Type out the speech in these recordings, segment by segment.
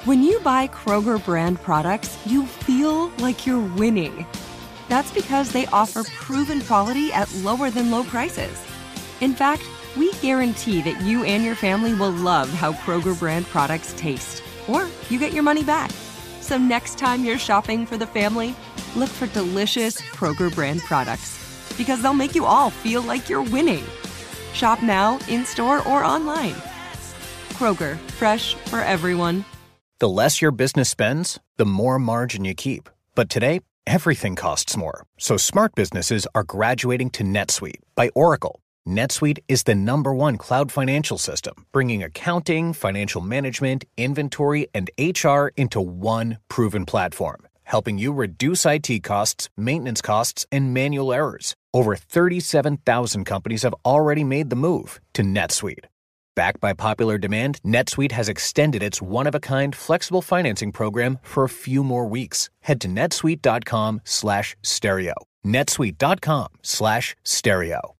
When you buy Kroger brand products, you feel like you're winning. That's because they offer proven quality at lower than low prices. In fact, we guarantee that you and your family will love how Kroger brand products taste, or you get your money back. So next time you're shopping for the family, look for delicious Kroger brand products, because they'll make you all feel like you're winning. Shop now, in-store, or online. Kroger, fresh for everyone. The less your business spends, the more margin you keep. But today, everything costs more. So smart businesses are graduating to NetSuite by Oracle. NetSuite is the #1 cloud financial system, bringing accounting, financial management, inventory, and HR into one proven platform, helping you reduce IT costs, maintenance costs, and manual errors. Over 37,000 companies have already made the move to NetSuite. Backed by popular demand, NetSuite has extended its one-of-a-kind flexible financing program for a few more weeks. Head to netsuite.com/stereo. netsuite.com/stereo.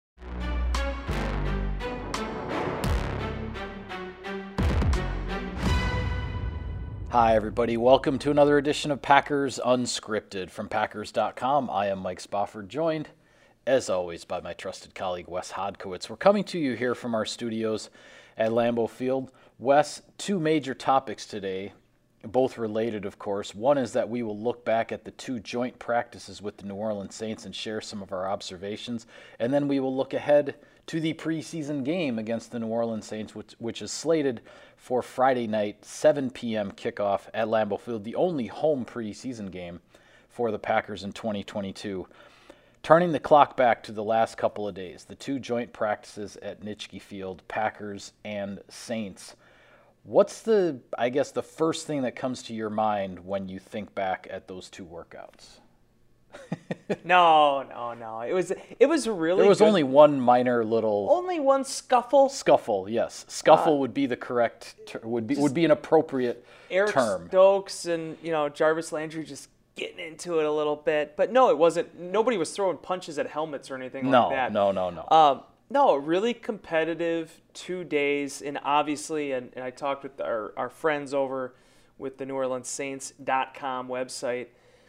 Hi, everybody. Welcome to another edition of Packers Unscripted from Packers.com. I am Mike Spofford, joined, as always, by my trusted colleague, Wes Hodkiewicz. We're coming to you here from our studios at Lambeau Field. Wes, two major topics today, both related, of course. One is that we will look back at the two joint practices with the New Orleans Saints and share some of our observations. And then we will look ahead to the preseason game against the New Orleans Saints, which is slated for Friday night, 7 p.m. kickoff at Lambeau Field, the only home preseason game for the Packers in 2022. Turning the clock back to the last couple of days, the two joint practices at Nitschke Field, Packers and Saints. What's the first thing that comes to your mind when you think back at those two workouts? No. It was really There was good. only one minor little... Only one scuffle? Scuffle, yes. Scuffle would be the correct... would be an appropriate Eric term. Stokes and, Jarvis Landry just getting into it a little bit. But no, it wasn't. Nobody was throwing punches at helmets or anything like that. No. No, really competitive 2 days. And obviously, and I talked with our friends over with the NewOrleansSaints.com website.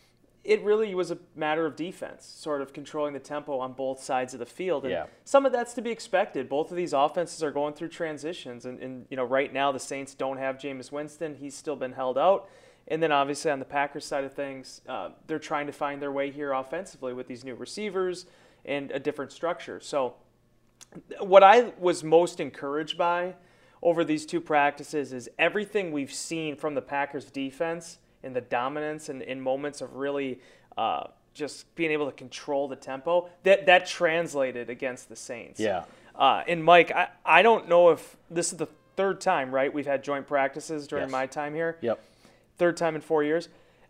It really was a matter of defense, sort of controlling the tempo on both sides of the field. And some of that's to be expected. Both of these offenses are going through transitions. And right now the Saints don't have Jameis Winston. He's still been held out. And then obviously on the Packers side of things, they're trying to find their way here offensively with these new receivers and a different structure. So what I was most encouraged by over these two practices is everything we've seen from the Packers defense and the dominance and in moments of really just being able to control the tempo, that translated against the Saints. Yeah. And Mike, I don't know if this is the third time, right, we've had joint practices during my time here. Yep. Third time in 4 years.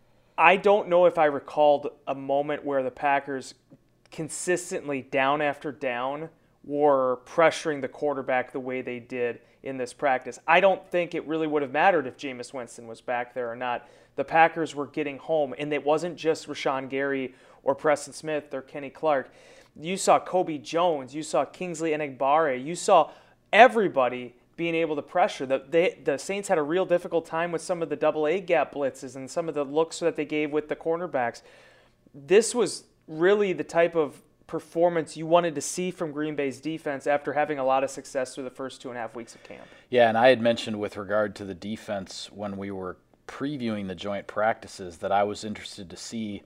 I don't know if I recalled a moment where the Packers consistently, down after down, were pressuring the quarterback the way they did in this practice. I don't think it really would have mattered if Jameis Winston was back there or not. The Packers were getting home, and it wasn't just Rashawn Gary or Preston Smith or Kenny Clark. You saw Kobe Jones. You saw Kingsley Enagbare. You saw everybody being able to pressure. The Saints had a real difficult time with some of the double-A gap blitzes and some of the looks that they gave with the cornerbacks. This was really the type of performance you wanted to see from Green Bay's defense after having a lot of success through the first 2.5 weeks of camp. Yeah, and I had mentioned with regard to the defense when we were previewing the joint practices that I was interested to see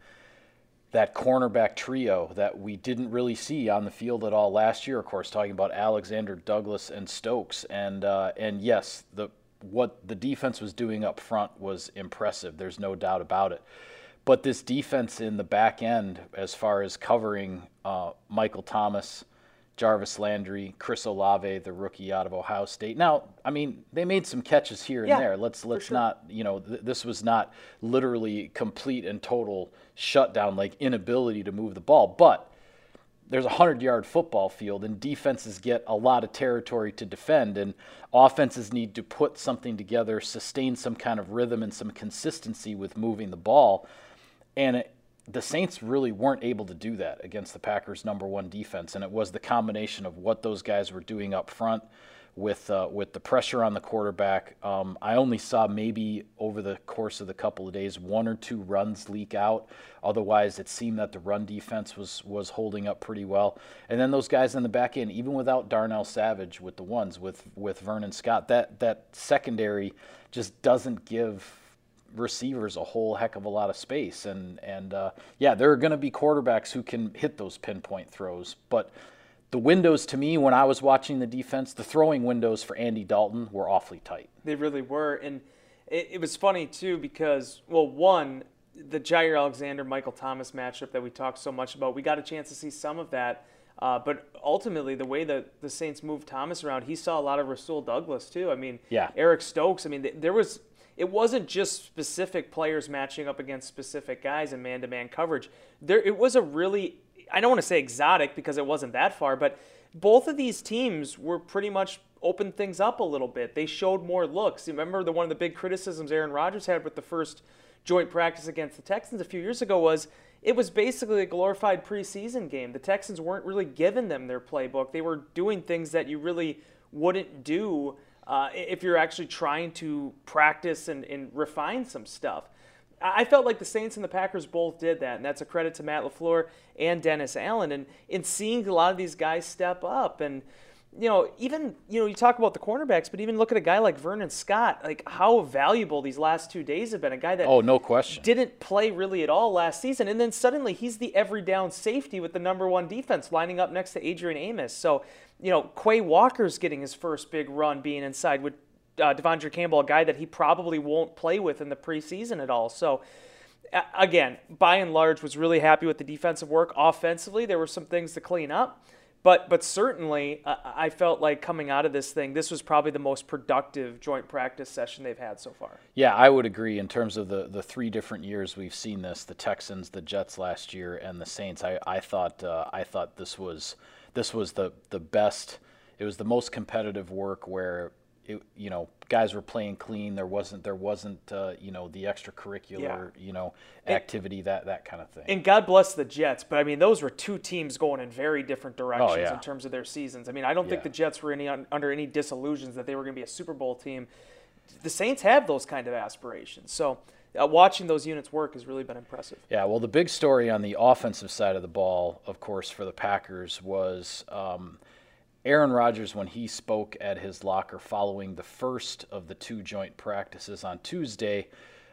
that cornerback trio that we didn't really see on the field at all last year, of course, talking about Alexander, Douglas, and Stokes. And yes, what the defense was doing up front was impressive. There's no doubt about it. But this defense in the back end, as far as covering Michael Thomas, Jarvis Landry, Chris Olave, the rookie out of Ohio State. Now, I mean, they made some catches here and there. Let's not, this was not literally complete and total shutdown, like inability to move the ball. But there's a 100-yard football field, and defenses get a lot of territory to defend, and offenses need to put something together, sustain some kind of rhythm and some consistency with moving the ball. And the Saints really weren't able to do that against the Packers' #1 defense, and it was the combination of what those guys were doing up front with the pressure on the quarterback. I only saw maybe over the course of the couple of days 1 or 2 runs leak out. Otherwise, it seemed that the run defense was holding up pretty well. And then those guys in the back end, even without Darnell Savage with the ones, with Vernon Scott, that secondary just doesn't give receivers a whole heck of a lot of space. And there are going to be quarterbacks who can hit those pinpoint throws, but the windows, to me, when I was watching the defense, the throwing windows for Andy Dalton were awfully tight. They really were. And it was funny, too, because, well, one, the Jair Alexander-Michael Thomas matchup that we talked so much about, we got a chance to see some of that. But ultimately, the way that the Saints moved Thomas around, he saw a lot of Rasul Douglas, too. I mean, Eric Stokes, I mean, it wasn't just specific players matching up against specific guys in man-to-man coverage. It was a really, I don't want to say exotic because it wasn't that far, but both of these teams were pretty much opened things up a little bit. They showed more looks. You remember one of the big criticisms Aaron Rodgers had with the first joint practice against the Texans a few years ago was it was basically a glorified preseason game. The Texans weren't really giving them their playbook. They were doing things that you really wouldn't do if you're actually trying to practice and refine some stuff. I felt like the Saints and the Packers both did that, and that's a credit to Matt LaFleur and Dennis Allen. And in seeing a lot of these guys step up, and even you talk about the cornerbacks, but even look at a guy like Vernon Scott, like how valuable these last 2 days have been. A guy that no question didn't play really at all last season, and then suddenly he's the every down safety with the number 1 defense, lining up next to Adrian Amos. So Quay Walker's getting his first big run being inside with Devondre Campbell, a guy that he probably won't play with in the preseason at all. So, again, by and large, was really happy with the defensive work. Offensively, there were some things to clean up. But certainly, I felt like coming out of this thing, this was probably the most productive joint practice session they've had so far. Yeah, I would agree in terms of the 3 different years we've seen this, the Texans, the Jets last year, and the Saints. I thought this was the best. It was the most competitive work where guys were playing clean. There wasn't the extracurricular, activity, that kind of thing. And God bless the Jets, but I mean, those were 2 teams going in very different directions in terms of their seasons. I mean, I don't think the Jets were under any disillusions that they were going to be a Super Bowl team. The Saints have those kind of aspirations. So watching those units work has really been impressive. Yeah, well, the big story on the offensive side of the ball, of course, for the Packers was Aaron Rodgers, when he spoke at his locker following the first of the 2 joint practices on Tuesday,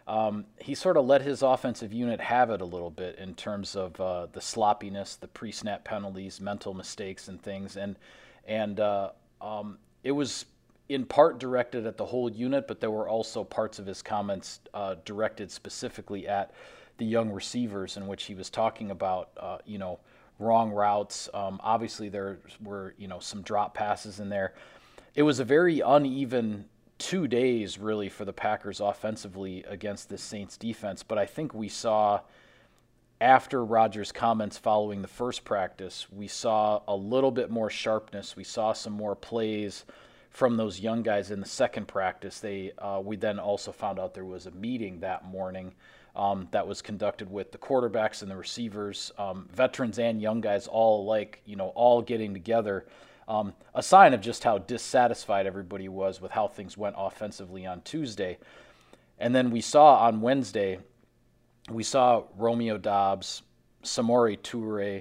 he sort of let his offensive unit have it a little bit in terms of the sloppiness, the pre-snap penalties, mental mistakes and things. And it was in part directed at the whole unit, but there were also parts of his comments directed specifically at the young receivers, in which he was talking about, wrong routes. Obviously, there were, some drop passes in there. It was a very uneven 2 days, really, for the Packers offensively against this Saints defense. But I think we saw, after Rodgers' comments following the first practice, we saw a little bit more sharpness. We saw some more plays from those young guys in the second practice. We then also found out there was a meeting that morning that was conducted with the quarterbacks and the receivers, veterans and young guys, all getting together. A sign of just how dissatisfied everybody was with how things went offensively on Tuesday. And then we saw on Wednesday, Romeo Doubs, Samori Toure,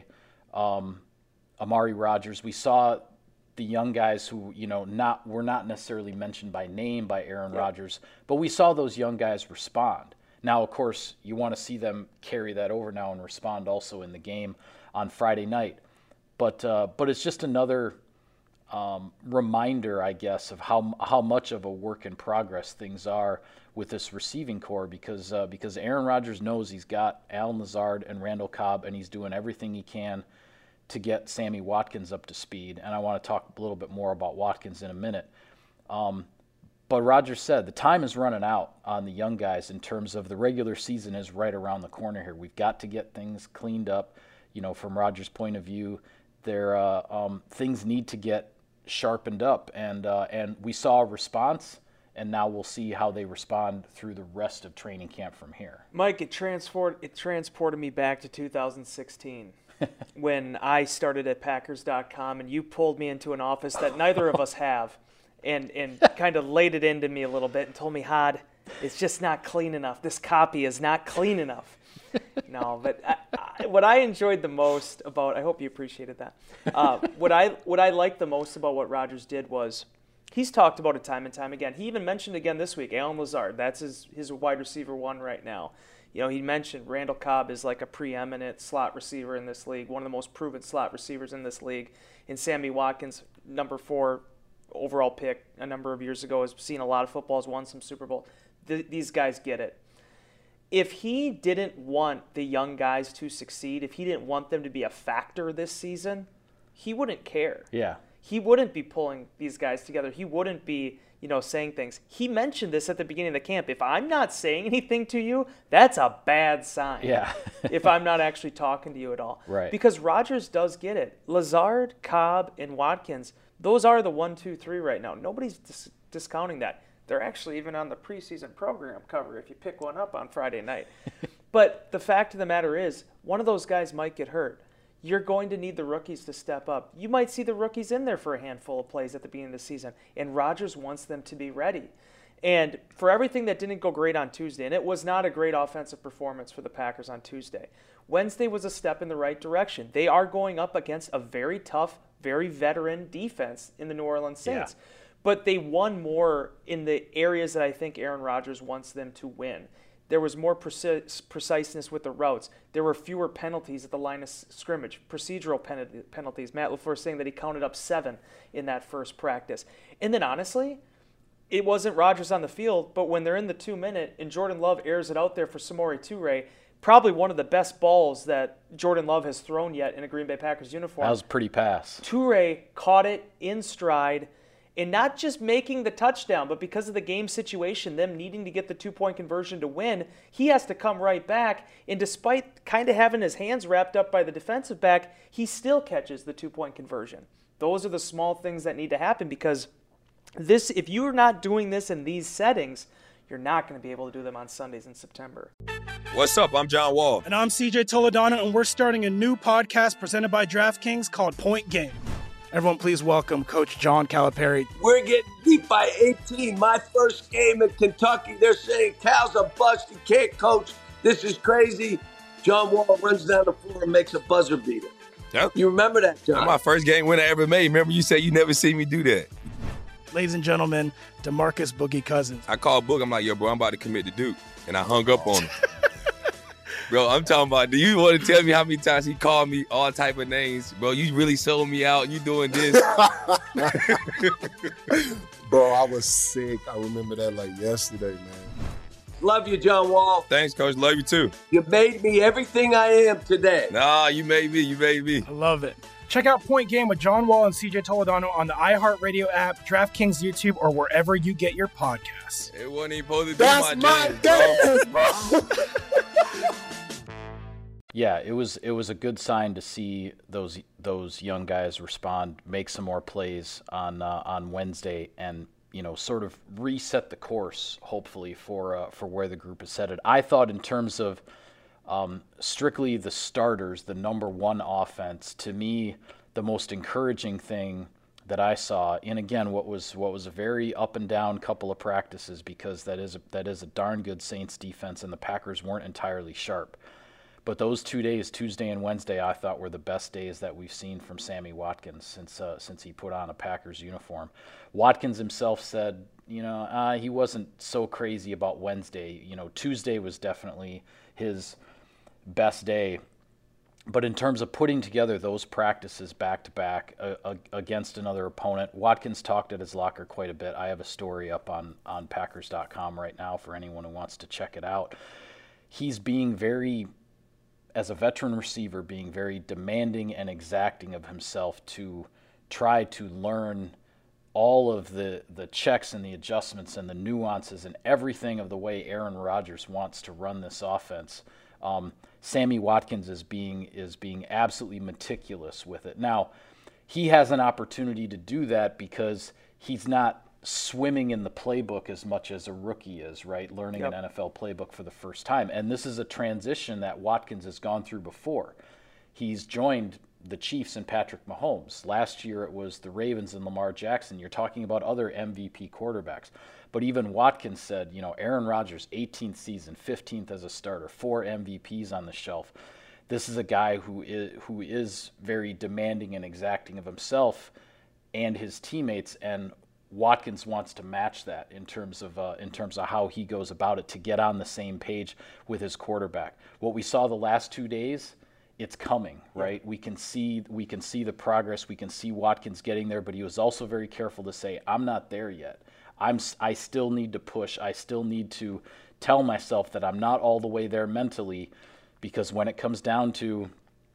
Amari Rodgers. We saw the young guys who, were not necessarily mentioned by name by Aaron Rodgers, but we saw those young guys respond. Now, of course, you want to see them carry that over now and respond also in the game on Friday night. But it's just another reminder, I guess, of how much of a work in progress things are with this receiving core, because Aaron Rodgers knows he's got Allen Lazard and Randall Cobb, and he's doing everything he can to get Sammy Watkins up to speed. And I want to talk a little bit more about Watkins in a minute. But Rodgers said the time is running out on the young guys in terms of the regular season is right around the corner here. We've got to get things cleaned up. From Rodgers' point of view, things need to get sharpened up. And we saw a response, and now we'll see how they respond through the rest of training camp from here. Mike, it transported me back to 2016 when I started at Packers.com, and you pulled me into an office that neither of us have. and kind of laid it into me a little bit and told me, Hod, it's just not clean enough. This copy is not clean enough. No, but what I enjoyed the most about, I hope you appreciated that. What I liked the most about what Rodgers did was, he's talked about it time and time again. He even mentioned again this week, Allen Lazard. That's his wide receiver 1 right now. You know, he mentioned Randall Cobb is like a preeminent slot receiver in this league, one of the most proven slot receivers in this league. And Sammy Watkins, number 4 overall pick a number of years ago, has seen a lot of football, has won some Super Bowl. These guys get it. If he didn't want the young guys to succeed, if he didn't want them to be a factor this season, he wouldn't care. Yeah. He wouldn't be pulling these guys together. He wouldn't be, saying things. He mentioned this at the beginning of the camp. If I'm not saying anything to you, that's a bad sign. Yeah. If I'm not actually talking to you at all. Right. Because Rodgers does get it. Lazard, Cobb, and Watkins, those are the 1, 2, 3 right now. Nobody's discounting that. They're actually even on the preseason program cover if you pick one up on Friday night. But the fact of the matter is, one of those guys might get hurt. You're going to need the rookies to step up. You might see the rookies in there for a handful of plays at the beginning of the season, and Rodgers wants them to be ready. And for everything that didn't go great on Tuesday, and it was not a great offensive performance for the Packers on Tuesday, Wednesday was a step in the right direction. They are going up against a very tough, very veteran defense in the New Orleans Saints. Yeah. But they won more in the areas that I think Aaron Rodgers wants them to win. There was more preciseness with the routes. There were fewer penalties at the line of scrimmage, procedural penalties. Matt LaFleur saying that he counted up 7 in that first practice. And then honestly, it wasn't Rodgers on the field, but when they're in the 2-minute and Jordan Love airs it out there for Samori Toure, probably one of the best balls that Jordan Love has thrown yet in a Green Bay Packers uniform. That was a pretty pass. Toure caught it in stride. And not just making the touchdown, but because of the game situation, them needing to get the 2-point conversion to win, he has to come right back. And despite kind of having his hands wrapped up by the defensive back, he still catches the 2-point conversion. Those are the small things that need to happen because if you're not doing this in these settings, you're not going to be able to do them on Sundays in September. What's up? I'm John Wall. And I'm CJ Toledano, and we're starting a new podcast presented by DraftKings called Point Game. Everyone, please welcome Coach John Calipari. We're getting beat by 18. My first game in Kentucky, they're saying Cal's a bust. He can't coach. This is crazy. John Wall runs down the floor and makes a buzzer beater. Yep. You remember that, John? That's my first game win I ever made. Remember you said you never seen me do that. Ladies and gentlemen, DeMarcus Boogie Cousins. I called Boog. I'm like, yo, bro, I'm about to commit to Duke. And I hung up on him. Bro, I'm talking about, do you want to tell me how many times he called me all type of names? Bro, you really sold me out. You doing this. Bro, I was sick. I remember that like yesterday, man. Love you, John Wall. Thanks, Coach. Love you, too. You made me everything I am today. Nah, you made me. You made me. I love it. Check out Point Game with John Wall and CJ Toledano on the iHeartRadio app, DraftKings YouTube, or wherever you get your podcasts. It wasn't even supposed to be That's my dance, bro. Yeah, it was a good sign to see those young guys respond, make some more plays on Wednesday, and sort of reset the course, hopefully for where the group is headed. I thought in terms of strictly the starters, the number one offense, to me, the most encouraging thing that I saw, and again, what was a very up and down couple of practices, because that is a darn good Saints defense, and the Packers weren't entirely sharp. But those 2 days, Tuesday and Wednesday, I thought were the best days that we've seen from Sammy Watkins since he put on a Packers uniform. Watkins himself said, he wasn't so crazy about Wednesday. Tuesday was definitely his best day. But in terms of putting together those practices back-to-back against another opponent, Watkins talked at his locker quite a bit. I have a story up on Packers.com right now for anyone who wants to check it out. He's being very, as a veteran receiver, being very demanding and exacting of himself to try to learn all of the checks and the adjustments and the nuances and everything of the way Aaron Rodgers wants to run this offense. Sammy Watkins is being absolutely meticulous with it. Now, he has an opportunity to do that because he's not swimming in the playbook as much as a rookie is, right? Learning an NFL playbook for the first time. And this is a transition that Watkins has gone through before. He's joined the Chiefs and Patrick Mahomes. Last year it was the Ravens and Lamar Jackson. You're talking about other MVP quarterbacks. But even Watkins said, Aaron Rodgers, 18th season, 15th as a starter, 4 MVPs on the shelf. This is a guy who is very demanding and exacting of himself and his teammates, and Watkins wants to match that in terms of how he goes about it to get on the same page with his quarterback. What we saw the last 2 days, it's coming, right? We can see the progress. We can see Watkins getting there, but he was also very careful to say, I'm not there yet. I still need to push. I still need to tell myself that I'm not all the way there mentally, because when it comes down to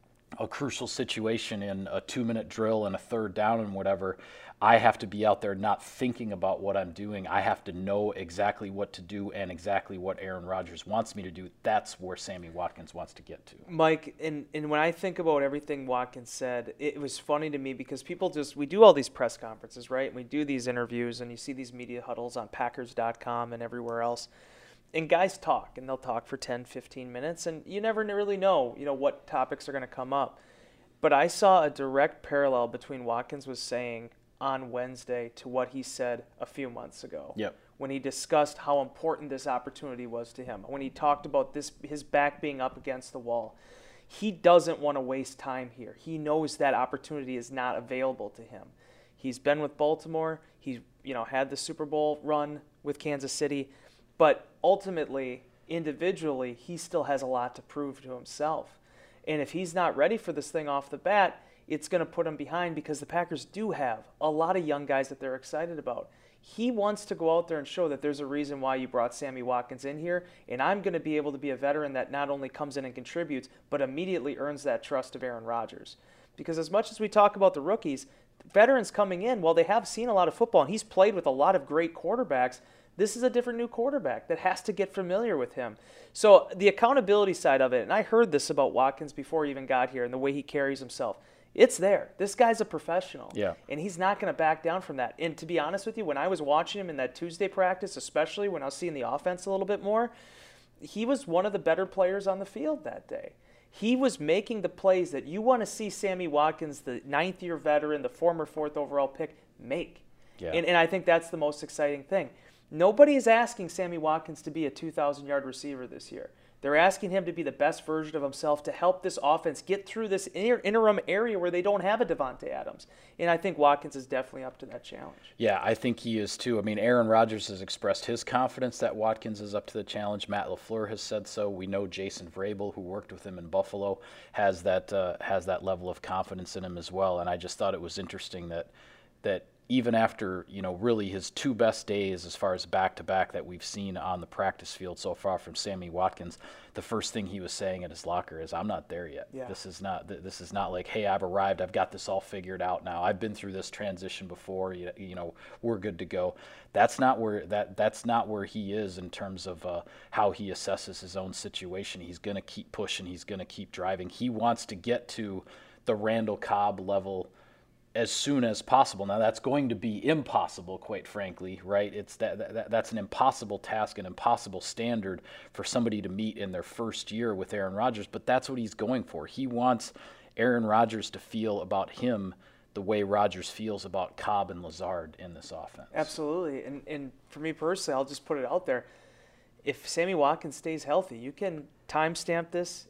a crucial situation in a 2-minute drill and a third down and whatever, I have to be out there not thinking about what I'm doing. I have to know exactly what to do and exactly what Aaron Rodgers wants me to do. That's where Sammy Watkins wants to get to. Mike, and when I think about everything Watkins said, it was funny to me because we do all these press conferences, right? We do these interviews, and you see these media huddles on Packers.com and everywhere else. And guys talk, and they'll talk for 10, 15 minutes, and you never really know, what topics are going to come up. But I saw a direct parallel between Watkins was saying on Wednesday to what he said a few months ago. Yep. When he discussed how important this opportunity was to him, when he talked about his back being up against the wall. He doesn't want to waste time here. He knows that opportunity is not available to him. He's been with Baltimore. He's had the Super Bowl run with Kansas City. But ultimately, individually, he still has a lot to prove to himself. And if he's not ready for this thing off the bat, it's going to put him behind, because the Packers do have a lot of young guys that they're excited about. He wants to go out there and show that there's a reason why you brought Sammy Watkins in here, and I'm going to be able to be a veteran that not only comes in and contributes, but immediately earns that trust of Aaron Rodgers. Because as much as we talk about the rookies, veterans coming in, while they have seen a lot of football, and he's played with a lot of great quarterbacks, this is a different new quarterback that has to get familiar with him. So the accountability side of it, and I heard this about Watkins before he even got here and the way he carries himself, it's there. This guy's a professional. Yeah. And he's not going to back down from that. And to be honest with you, when I was watching him in that Tuesday practice, especially when I was seeing the offense a little bit more, he was one of the better players on the field that day. He was making the plays that you want to see Sammy Watkins, the 9th-year veteran, the former 4th overall pick, make. Yeah. And I think that's the most exciting thing. Nobody is asking Sammy Watkins to be a 2,000-yard receiver this year. They're asking him to be the best version of himself to help this offense get through this interim area where they don't have a Devontae Adams. And I think Watkins is definitely up to that challenge. Yeah, I think he is too. I mean, Aaron Rodgers has expressed his confidence that Watkins is up to the challenge. Matt LaFleur has said so. We know Jason Vrabel, who worked with him in Buffalo, has that level of confidence in him as well. And I just thought it was interesting that even after, really his 2 best days as far as back-to-back that we've seen on the practice field so far from Sammy Watkins, the first thing he was saying at his locker is, I'm not there yet. Yeah. This is not like, hey, I've arrived, I've got this all figured out now. I've been through this transition before, we're good to go. That's not where he is in terms of how he assesses his own situation. He's going to keep pushing. He's going to keep driving. He wants to get to the Randall Cobb level as soon as possible. Now that's going to be impossible, quite frankly, right? It's that's an impossible task, an impossible standard for somebody to meet in their first year with Aaron Rodgers, but that's what he's going for. He wants Aaron Rodgers to feel about him the way Rodgers feels about Cobb and Lazard in this offense. Absolutely. And for me personally, I'll just put it out there. If Sammy Watkins stays healthy, you can timestamp this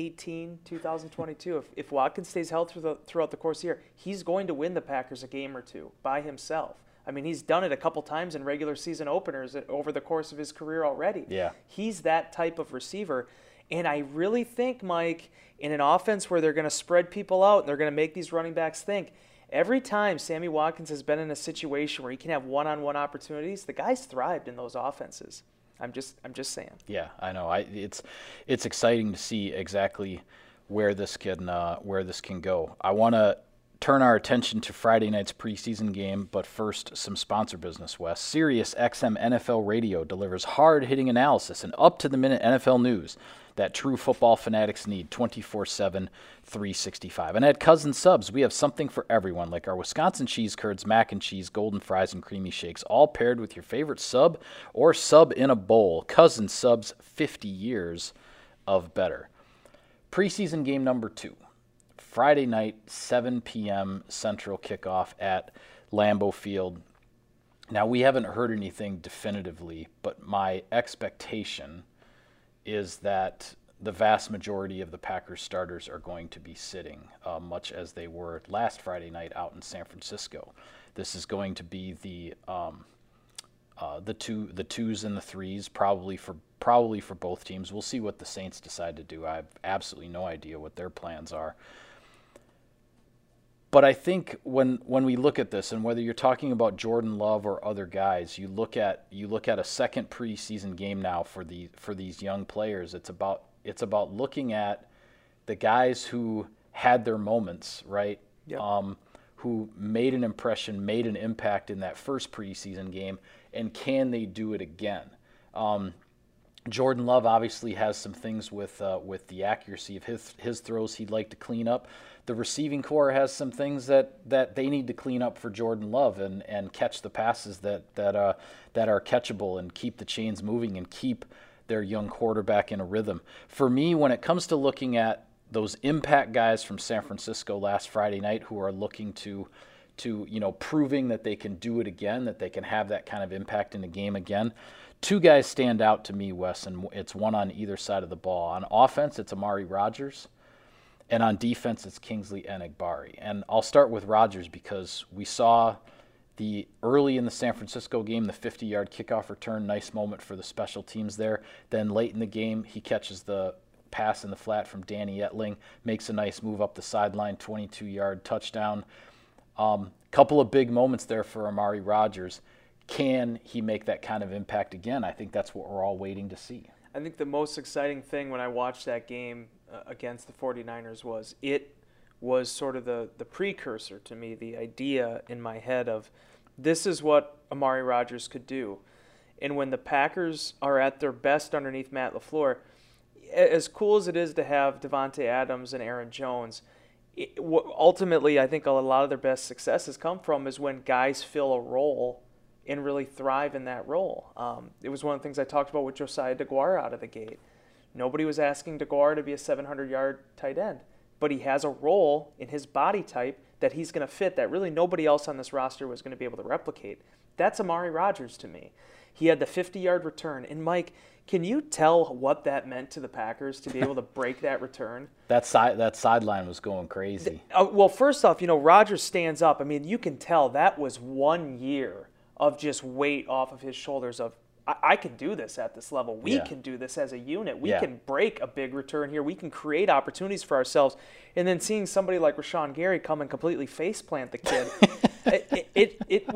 8/18/2022. If Watkins stays healthy throughout the course of the year, he's going to win the Packers a game or two by himself. I mean, he's done it a couple times in regular season openers over the course of his career already. Yeah. He's that type of receiver. And I really think, Mike, in an offense where they're going to spread people out and they're going to make these running backs think, every time Sammy Watkins has been in a situation where he can have one-on-one opportunities, the guy's thrived in those offenses. I'm just saying. Yeah, I know. It's exciting to see exactly where this can go. I want to turn our attention to Friday night's preseason game, but first, some sponsor business, Wes. Sirius XM NFL Radio delivers hard-hitting analysis and up-to-the-minute NFL news that true football fanatics need 24/7, 365. And at Cousin Subs, we have something for everyone, like our Wisconsin cheese curds, mac and cheese, golden fries, and creamy shakes, all paired with your favorite sub or sub in a bowl. Cousin Subs, 50 years of better. Preseason game number 2. Friday night, 7 p.m. Central kickoff at Lambeau Field. Now, we haven't heard anything definitively, but my expectation is that the vast majority of the Packers starters are going to be sitting, much as they were last Friday night out in San Francisco. This is going to be the twos and the threes, probably for both teams. We'll see what the Saints decide to do. I have absolutely no idea what their plans are. But I think when we look at this, and whether you're talking about Jordan Love or other guys, you look at a second preseason game now for these young players. It's about looking at the guys who had their moments, right? Yep. Who made an impression, made an impact in that first preseason game, and can they do it again? Jordan Love obviously has some things with the accuracy of his throws he'd like to clean up. The receiving core has some things that they need to clean up for Jordan Love and catch the passes that are catchable and keep the chains moving and keep their young quarterback in a rhythm. For me, when it comes to looking at those impact guys from San Francisco last Friday night who are looking to proving that they can do it again, that they can have that kind of impact in the game again, two guys stand out to me, Wes, and it's one on either side of the ball. On offense, it's Amari Rodgers, and on defense, it's Kingsley Enagbare. And I'll start with Rodgers because we saw early in the San Francisco game, the 50-yard kickoff return, nice moment for the special teams there. Then late in the game, he catches the pass in the flat from Danny Etling, makes a nice move up the sideline, 22-yard touchdown. Couple of big moments there for Amari Rodgers. Can he make that kind of impact again? I think that's what we're all waiting to see. I think the most exciting thing when I watched that game against the 49ers was sort of the precursor to me, the idea in my head of this is what Amari Rodgers could do. And when the Packers are at their best underneath Matt LaFleur, as cool as it is to have Devontae Adams and Aaron Jones, ultimately I think a lot of their best successes come from is when guys fill a role and really thrive in that role. It was one of the things I talked about with Josiah DeGuara out of the gate. Nobody was asking DeGuara to be a 700-yard tight end, but he has a role in his body type that he's going to fit that really nobody else on this roster was going to be able to replicate. That's Amari Rodgers to me. He had the 50-yard return. And, Mike, can you tell what that meant to the Packers to be able to break that return? That sideline was going crazy. Well, first off, Rodgers stands up. I mean, you can tell that was 1 year of just weight off of his shoulders of, I can do this at this level. We can do this as a unit. We can break a big return here. We can create opportunities for ourselves. And then seeing somebody like Rashawn Gary come and completely faceplant the kid, it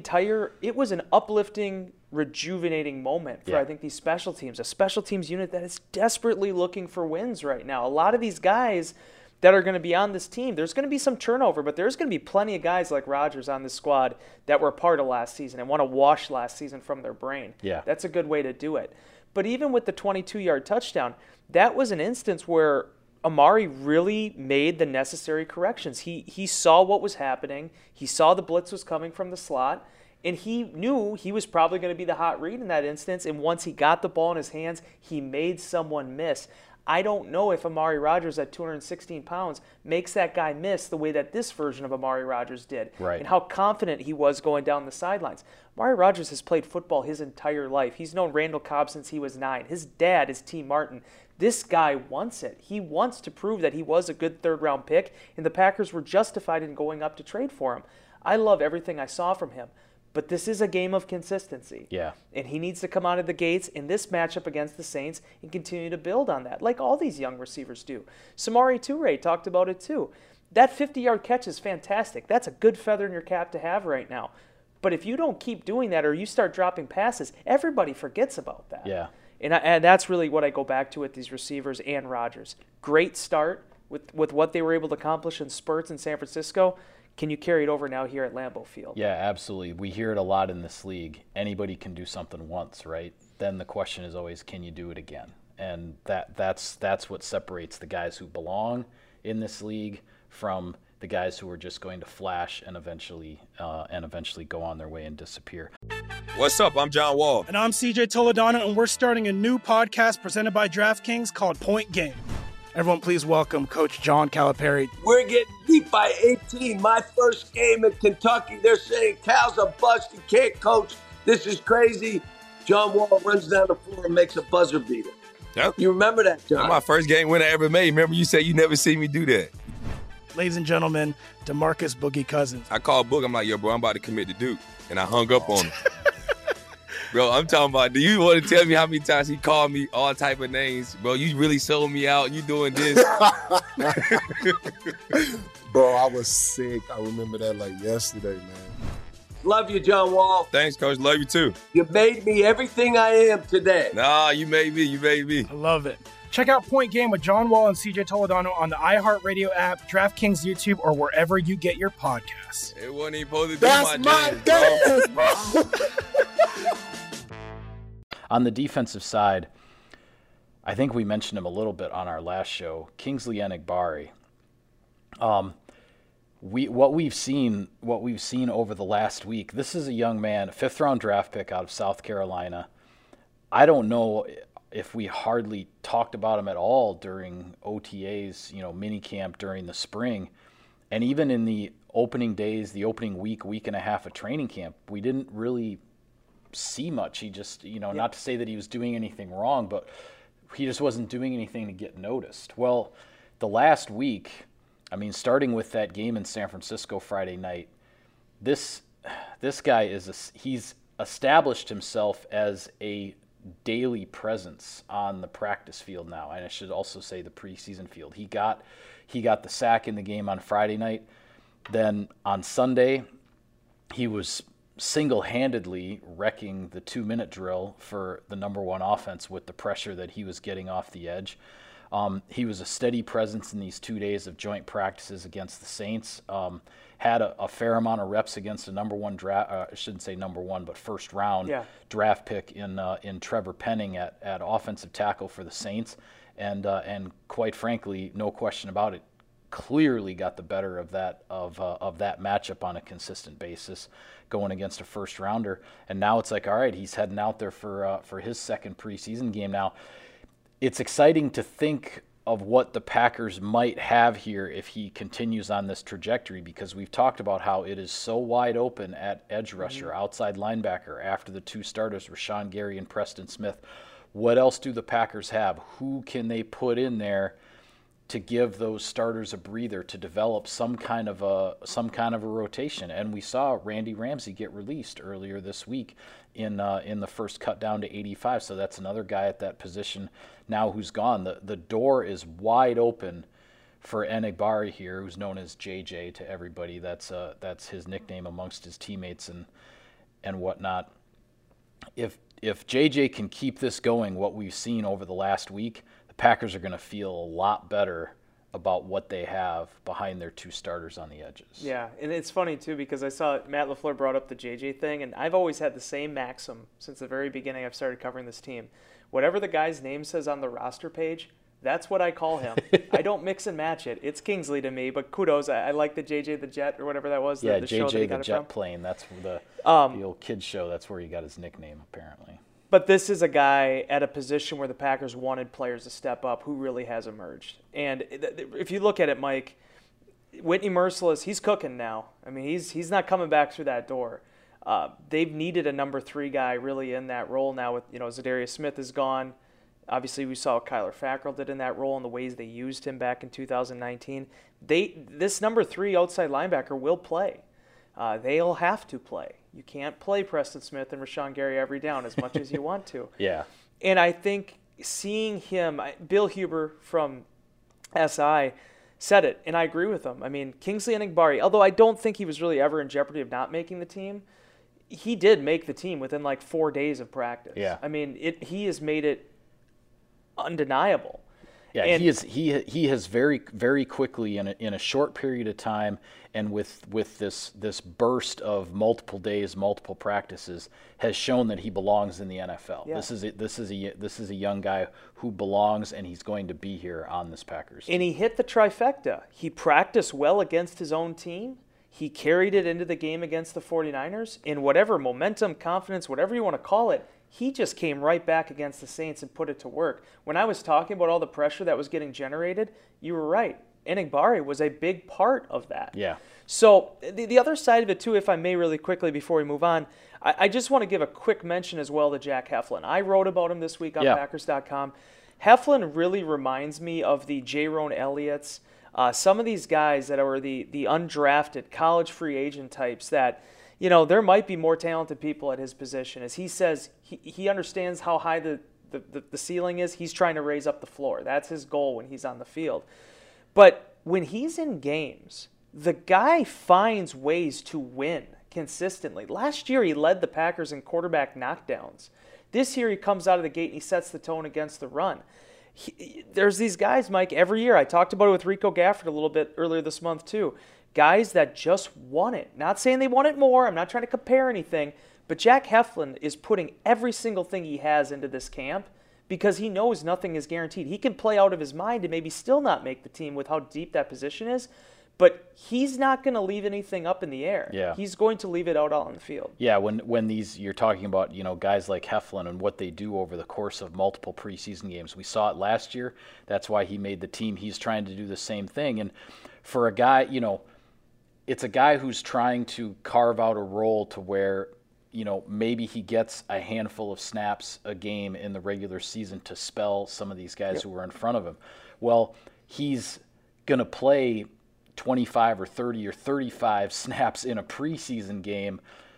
was an uplifting, rejuvenating moment for I think these special teams, a special teams unit that is desperately looking for wins right now. A lot of these guys that are going to be on this team, there's going to be some turnover, but there's going to be plenty of guys like Rodgers on this squad that were part of last season and want to wash last season from their brain. Yeah. That's a good way to do it. But even with the 22-yard touchdown, that was an instance where Amari really made the necessary corrections. He saw what was happening. He saw the blitz was coming from the slot, and he knew he was probably going to be the hot read in that instance, and once he got the ball in his hands, he made someone miss. I don't know if Amari Rodgers at 216 pounds makes that guy miss the way that this version of Amari Rodgers did. Right. And how confident he was going down the sidelines. Amari Rodgers has played football his entire life. He's known Randall Cobb since he was 9. His dad is T. Martin. This guy wants it. He wants to prove that he was a good third-round pick, and the Packers were justified in going up to trade for him. I love everything I saw from him. But this is a game of consistency. Yeah. And he needs to come out of the gates in this matchup against the Saints and continue to build on that, like all these young receivers do. Samori Toure talked about it too. That 50-yard catch is fantastic. That's a good feather in your cap to have right now. But if you don't keep doing that or you start dropping passes, everybody forgets about that. Yeah. And that's really what I go back to with these receivers and Rodgers. Great start with what they were able to accomplish in spurts in San Francisco. Can you carry it over now here at Lambeau Field? Yeah, absolutely. We hear it a lot in this league. Anybody can do something once, right? Then the question is always, can you do it again? And that's what separates the guys who belong in this league from the guys who are just going to flash and eventually go on their way and disappear. What's up? I'm John Wall. And I'm CJ Toledano, and we're starting a new podcast presented by DraftKings called Point Game. Everyone, please welcome Coach John Calipari. We're getting beat by 18. My first game in Kentucky, they're saying Cal's a bust. He can't coach. This is crazy. John Wall runs down the floor and makes a buzzer beater. Yep. You remember that, John? That's my first game win I ever made. Remember you said you never see me do that. Ladies and gentlemen, DeMarcus Boogie Cousins. I called Book. I'm like, yo, bro, I'm about to commit to Duke. And I hung up on him. Bro, I'm talking about, do you want to tell me how many times he called me all type of names? Bro, you really sold me out. You doing this. Bro, I was sick. I remember that like yesterday, man. Love you, John Wall. Thanks, Coach. Love you too. You made me everything I am today. Nah, you made me. You made me. I love it. Check out Point Game with John Wall and CJ Toledano on the iHeartRadio app, DraftKings YouTube, or wherever you get your podcasts. It wasn't even supposed to be That's my game, bro. On the defensive side, I think we mentioned him a little bit on our last show, Kingsley Enagbare. What we've seen over the last week. This is a young man, a 5th-round draft pick out of South Carolina. I don't know if we hardly talked about him at all during OTAs, mini camp during the spring, and even in the opening days, the opening week and a half of training camp, we didn't really see much. He just, not to say that he was doing anything wrong, but he just wasn't doing anything to get noticed. Well, the last week, starting with that game in San Francisco Friday night, this guy he's established himself as a daily presence on the practice field now, and I should also say the preseason field. He got the sack in the game on Friday night. Then on Sunday, he was single-handedly wrecking the 2-minute drill for the number one offense with the pressure that he was getting off the edge. He was a steady presence in these 2 days of joint practices against the Saints. Had a fair amount of reps against a number one draft. I shouldn't say number one, but first round draft pick in Trevor Penning at offensive tackle for the Saints, and quite frankly, no question about it, clearly got the better of that matchup on a consistent basis, going against a first rounder. And now it's like, all right, he's heading out there for his second preseason game now. It's exciting to think of what the Packers might have here if he continues on this trajectory, because we've talked about how it is so wide open at edge rusher, outside linebacker, after the two starters, Rashawn Gary and Preston Smith. What else do the Packers have? Who can they put in there to give those starters a breather, to develop some kind of a rotation? And we saw Randy Ramsey get released earlier this week in the first cut down to 85. So that's another guy at that position now who's gone. The door is wide open for Enagbare here, who's known as JJ to everybody. That's his nickname amongst his teammates and whatnot. If JJ can keep this going, what we've seen over the last week, the Packers are going to feel a lot better about what they have behind their two starters on the edges. Yeah, and it's funny, too, because I saw Matt LaFleur brought up the JJ thing, and I've always had the same maxim since the very beginning I've started covering this team. Whatever the guy's name says on the roster page, that's what I call him. I don't mix and match it. It's Kingsley to me, but kudos. I like the JJ the Jet or whatever that was. Yeah, the show that he got the Jet from. Plane. That's the old kids show. That's where he got his nickname, apparently. But this is a guy at a position where the Packers wanted players to step up who really has emerged. And if you look at it, Mike, Whitney Mercilus, he's cooking now. He's not coming back through that door. They've needed a number 3 guy really in that role now. With Zadarius Smith is gone. Obviously, we saw what Kyler Fackrell did in that role and the ways they used him back in 2019. This number 3 outside linebacker will play. They'll have to play. You can't play Preston Smith and Rashawn Gary every down as much as you want to. Yeah. And I think seeing him, Bill Huber from SI said it, and I agree with him. Kingsley Enagbare, although I don't think he was really ever in jeopardy of not making the team, he did make the team within like 4 days of practice. Yeah. He has made it undeniable. Yeah, and he has very, very quickly in a short period of time, and with this burst of multiple days, multiple practices, has shown that he belongs in the NFL. Yeah. This is a young guy who belongs, and he's going to be here on this Packers team. And he hit the trifecta. He practiced well against his own team. He carried it into the game against the 49ers. In whatever momentum, confidence, whatever you want to call it, he just came right back against the Saints and put it to work. When I was talking about all the pressure that was getting generated, you were right. Enagbare was a big part of that. Yeah. So the other side of it, too, if I may really quickly before we move on, I just want to give a quick mention as well to Jack Heflin. I wrote about him this week on Packers.com. Heflin really reminds me of the Jaron Elliott's, some of these guys that are the undrafted college free agent types that, you know, there might be more talented people at his position. As he says, he understands how high the ceiling is. He's trying to raise up the floor. That's his goal when he's on the field. But when he's in games, the guy finds ways to win consistently. Last year, he led the Packers in quarterback knockdowns. This year, he comes out of the gate and he sets the tone against the run. There's these guys, Mike, every year. I talked about it with Rico Gafford a little bit earlier this month, too. Guys that just won it. Not saying they want it more. I'm not trying to compare anything. But Jack Heflin is putting every single thing he has into this camp because he knows nothing is guaranteed. He can play out of his mind and maybe still not make the team with how deep that position is. But he's not going to leave anything up in the air. Yeah. He's going to leave it out on the field. Yeah, when these, you're talking about, you know, guys like Heflin and what they do over the course of multiple preseason games. We saw it last year. That's why he made the team. He's trying to do the same thing. And for a guy, you know, it's a guy who's trying to carve out a role to where, you know, maybe he gets a handful of snaps a game in the regular season to spell some of these guys who are in front of him. Well, he's going to play 25 or 30 or 35 snaps in a preseason game.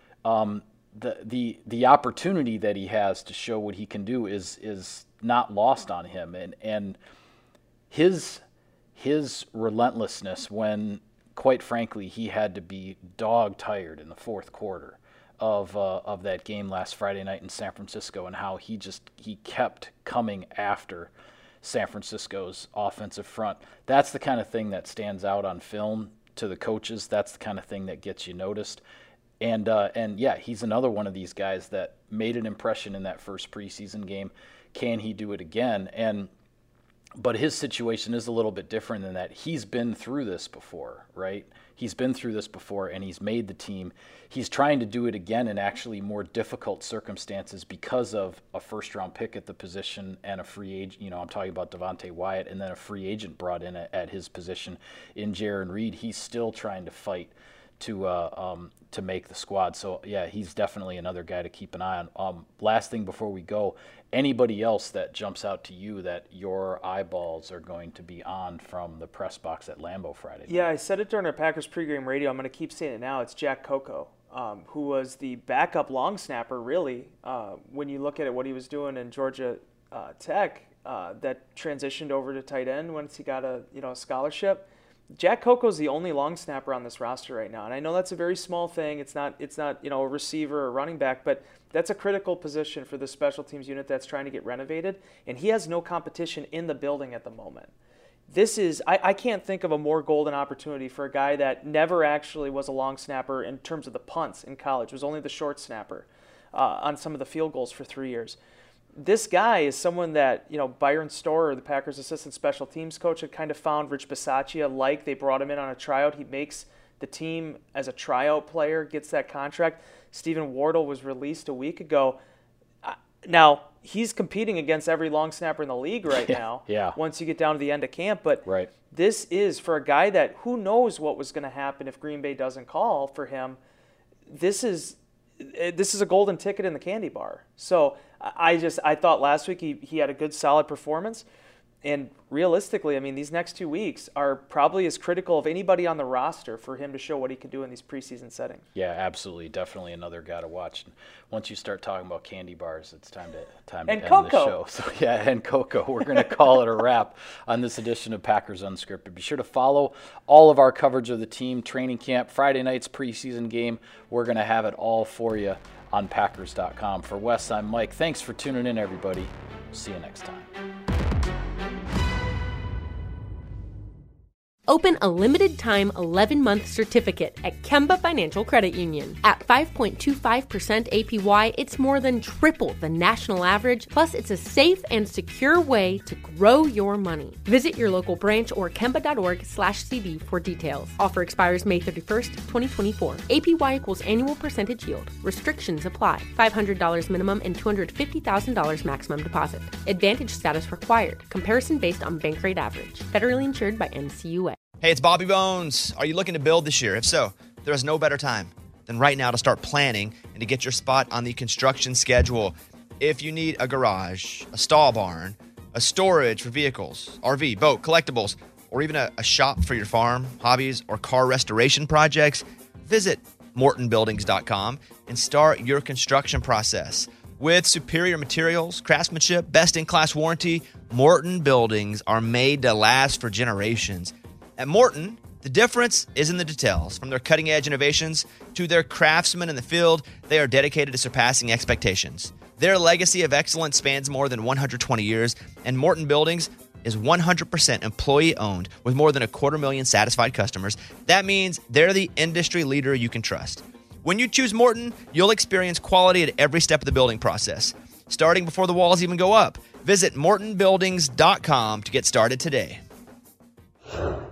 The opportunity that he has to show what he can do is not lost on him, and his relentlessness when, quite frankly, he had to be dog tired in the fourth quarter of that game last Friday night in San Francisco, and how he kept coming after San Francisco's offensive front. That's the kind of thing that stands out on film to the coaches. That's the kind of thing that gets you noticed. And yeah, he's another one of these guys that made an impression in that first preseason game. Can he do it again? But his situation is a little bit different in that he's been through this before, right? He's been through this before, and he's made the team. He's trying to do it again in actually more difficult circumstances because of a first-round pick at the position and a free agent. You know, I'm talking about Devontae Wyatt, and then a free agent brought in at his position in Jaron Reed. He's still trying to fight to make the squad. So, yeah, he's definitely another guy to keep an eye on. Last thing before we go, anybody else that jumps out to you that your eyeballs are going to be on from the press box at Lambeau Friday night? Yeah, I said it during our Packers pregame radio. I'm going to keep saying it now. It's Jack Coco, who was the backup long snapper, really, when you look at it, what he was doing in Georgia Tech, that transitioned over to tight end once he got a scholarship. Jack Coco's the only long snapper on this roster right now, and I know that's a very small thing. It's not a receiver or running back, but that's a critical position for the special teams unit that's trying to get renovated, and he has no competition in the building at the moment. This is I can't think of a more golden opportunity for a guy that never actually was a long snapper in terms of the punts in college. Was only the short snapper on some of the field goals for 3 years. This guy is someone that, Byron Storer, the Packers assistant special teams coach, had kind of found Rich Bisaccia. They brought him in on a tryout. He makes the team as a tryout player, gets that contract. Stephen Wardle was released a week ago. Now, he's competing against every long snapper in the league right now once you get down to the end of camp. But this is, for a guy that who knows what was going to happen if Green Bay doesn't call for him, this is a golden ticket in the candy bar. So I thought last week he had a good, solid performance. And realistically, I mean, these next 2 weeks are probably as critical of anybody on the roster for him to show what he can do in these preseason settings. Yeah, absolutely. Definitely another guy to watch. And once you start talking about candy bars, it's time to end the show. So, and Coco. We're going to call it a wrap on this edition of Packers Unscripted. Be sure to follow all of our coverage of the team, training camp, Friday night's preseason game. We're going to have it all for you on Packers.com. For Wes, I'm Mike. Thanks for tuning in, everybody. See you next time. Open a limited-time 11-month certificate at Kemba Financial Credit Union. At 5.25% APY, it's more than triple the national average, plus it's a safe and secure way to grow your money. Visit your local branch or kemba.org/cb for details. Offer expires May 31st, 2024. APY equals annual percentage yield. Restrictions apply. $500 minimum and $250,000 maximum deposit. Advantage status required. Comparison based on bank rate average. Federally insured by NCUA. Hey, it's Bobby Bones. Are you looking to build this year? If so, there is no better time than right now to start planning and to get your spot on the construction schedule. If you need a garage, a stall barn, a storage for vehicles, RV, boat, collectibles, or even a shop for your farm, hobbies, or car restoration projects, visit MortonBuildings.com and start your construction process. With superior materials, craftsmanship, best-in-class warranty, Morton Buildings are made to last for generations. At Morton, the difference is in the details. From their cutting-edge innovations to their craftsmen in the field, they are dedicated to surpassing expectations. Their legacy of excellence spans more than 120 years, and Morton Buildings is 100% employee-owned with more than 250,000 satisfied customers. That means they're the industry leader you can trust. When you choose Morton, you'll experience quality at every step of the building process, starting before the walls even go up. Visit MortonBuildings.com to get started today.